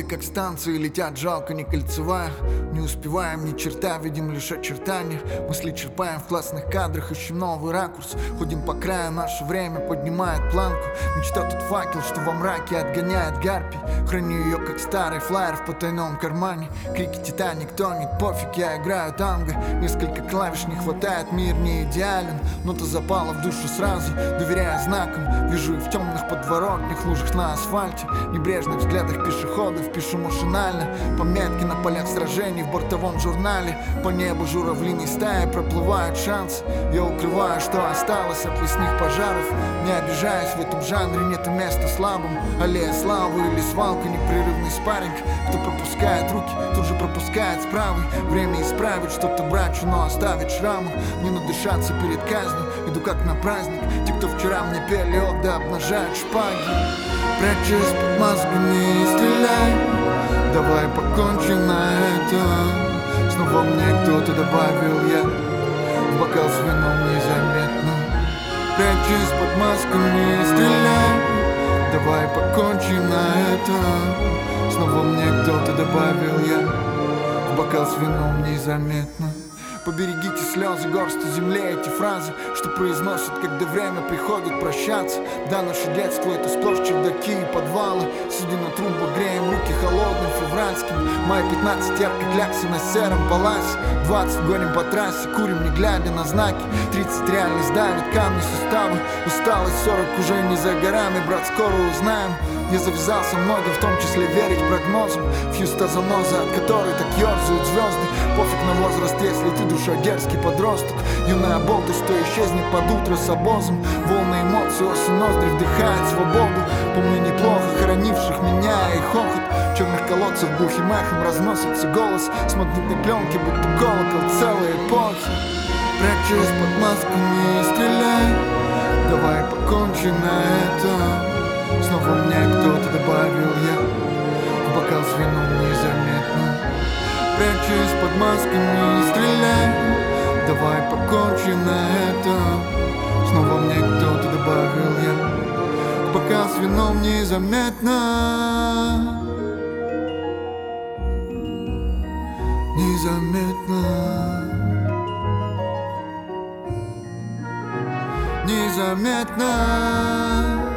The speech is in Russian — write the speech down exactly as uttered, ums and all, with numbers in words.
как станции, летят, жалко, не кольцевая. Не успеваем ни черта, видим лишь очертания. Мысли черпаем в классных кадрах, ищем новый ракурс. Ходим по краю, наше время поднимает планку. Мечта тут факел, что во мраке отгоняет гарпий. Храню ее как старый флаер в потайном кармане. Крики Титаник тонет, пофиг, я играю танго. Несколько клавиш не хватает, мир не идеален. Нота запала в душу сразу, доверяя знакам. Вижу их в темных подворотнях, лужах на асфальте. Небрежных взглядах пешеходов пишу машинально. Пометки на полях сражений в бортовом журнале. По небу журавлиной стаи проплывают шансы. Я укрываю, что осталось от лесных пожаров. Не обижаюсь, в этом жанре нету места слабым. Аллея славы или свалка, непрерывный спарринг. Кто пропускает руки, тут же пропускает с правой. Время исправить что-то брачу, но оставить шрамы. Не надышаться перед казнью, иду как на праздник. Те, кто вчера мне пели от, да обнажают шпаги. Прячась под масками и стреляй. Давай покончим на этом. Снова мне кто-то добавил я. В бокал с вином незаметно. Прячась под масками и стреляй. Давай покончим на этом. Снова мне кто-то добавил я. В бокал с вином незаметно. Поберегите слезы, горстью земле эти фразы, что произносят, когда время приходит прощаться. Да, наше детство — это сплошь чердаки и подвалы. Сидя на трубах, греем руки холодным февральским. Май пятнадцать, яркой кляксы на сером паласе. Двадцать, гоним по трассе, курим, не глядя на знаки. Тридцать, реальность давит камни суставы. Усталость сорок уже не за горами, брат, скоро узнаем. Я завязался многим, в том числе верить прогнозам. Фьюста заноза, от которой так ерзают звезды. Пофиг на возраст, если ты душа дерзкий подросток. Юная болтость, что исчезнет под утро с обозом. Волны эмоций, осень ноздри вдыхает свободу. Помню неплохо хоронивших меня и хохот. В черных колодцах глухим эхом разносится голос. С магнитной пленки, будто колокол целой эпохи. Прячась под масками и стреляй. Давай покончим на этом. Снова мне кто-то добавил я. В бокал с вином незаметно. Прячась под масками и стреляй. Давай покончим на этом. Снова мне кто-то добавил я. В бокал с вином незаметно. Незаметно. Незаметно.